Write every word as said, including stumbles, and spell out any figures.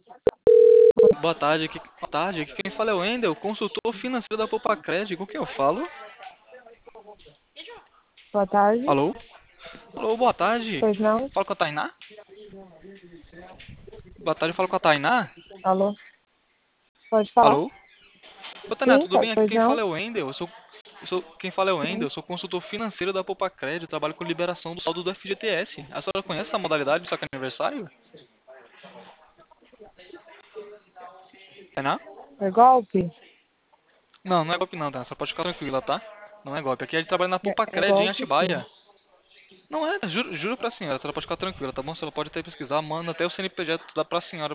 Boa tarde, aqui, boa tarde, aqui quem fala é o Wendel, consultor financeiro da Poupa-Crédito. Com quem eu falo? Boa tarde. Alô? Alô, boa tarde. Pois não? Falo com a Tainá? Boa tarde, falo com a Tainá? Alô? Pode falar? Alô? Ô Tainá, Sim, tudo tá- bem? Aqui pois quem fala não? é o Wendel. Eu sou, eu sou, quem fala é o Wendel, Sim. eu sou consultor financeiro da Poupa-Crédito, trabalho com liberação do saldo do F G T S. A senhora conhece essa modalidade do saque aniversário? Tainá? É golpe? Não, não é golpe não, Tainá, você pode ficar tranquila, tá? Não é golpe. Aqui a gente trabalha na É, é Poupa-Crédito em golpe sim. Atibaia. Não é, juro, juro pra senhora, a senhora pode ficar tranquila, tá bom? Você pode até pesquisar, manda até o C N P J da pra senhora